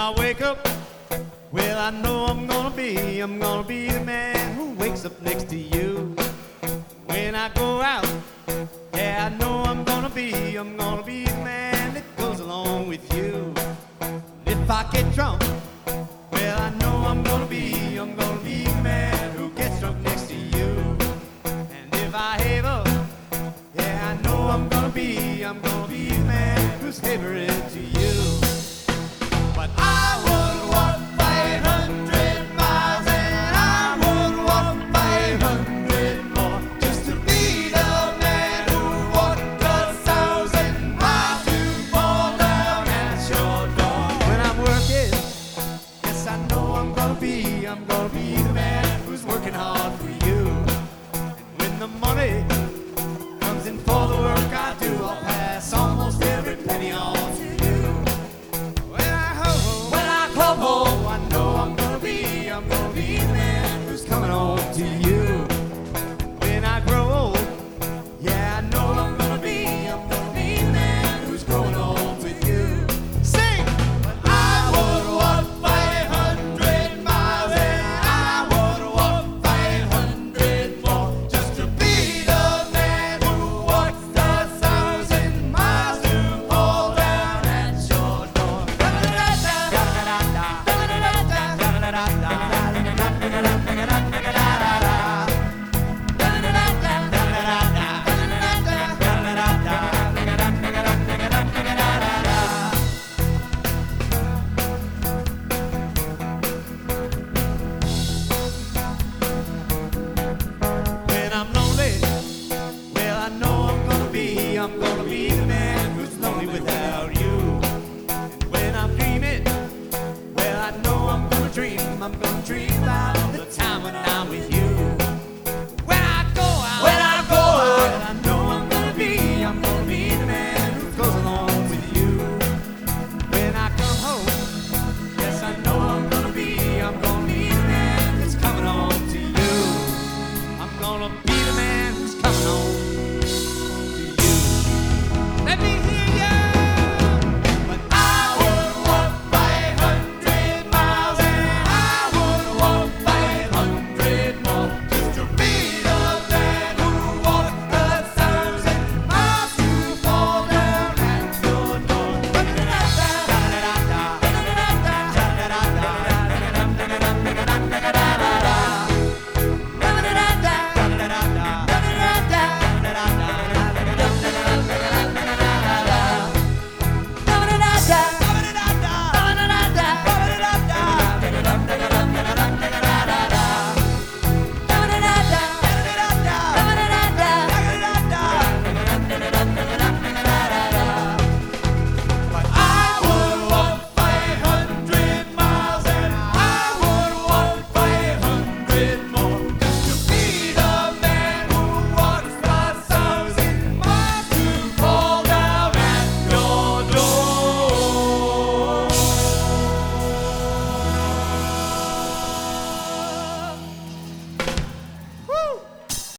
I wake up, well, I know I'm gonna be the man who wakes up next to you. When I go out, yeah, I know I'm gonna be the man that goes along with you. If I get drunk, well, I know I'm gonna be the man who gets drunk next to you. And if I have up, yeah, I know I'm gonna be the man who's favorite to you. But I would walk 500 miles and I would walk 500 more just to be the man who walked 1,000 miles to fall down at your door. When I'm working, yes, I know I'm gonna be the man who's working hard for you. And when the money comes in for the work I do, I'll pass almost every penny on to you. When I come home, I know I'm gonna be the man who's coming home to you. When I grow old, yeah, I know I'm gonna be the man who's growing old with you. Sing! But I would walk 500 miles and I would walk 500 more just to be the man who walks 1,000 miles to fall down at your door. When I'm lonely, well, I know I'm gonna be the man who's lonely without you. And when I'm dreaming, well, I know I'm gonna dream about